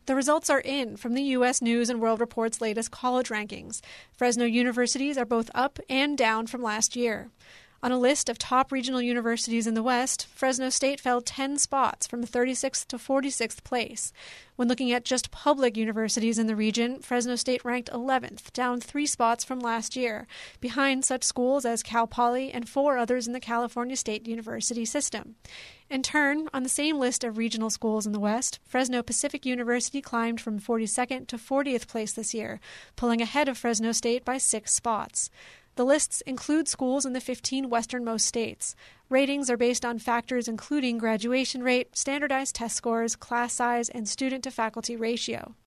The results are in from the U.S. News & World Report's latest college rankings. Fresno universities are both up and down from last year. On a list of top regional universities in the West, Fresno State fell 10 spots from 36th to 46th place. When looking at just public universities in the region, Fresno State ranked 11th, down 3 spots from last year, behind such schools as Cal Poly and 4 others in the California State University system. In turn, on the same list of regional schools in the West, Fresno Pacific University climbed from 42nd to 40th place this year, pulling ahead of Fresno State by 6 spots. The lists include schools in the 15 westernmost states. Ratings are based on factors including graduation rate, standardized test scores, class size, and student-to-faculty ratio.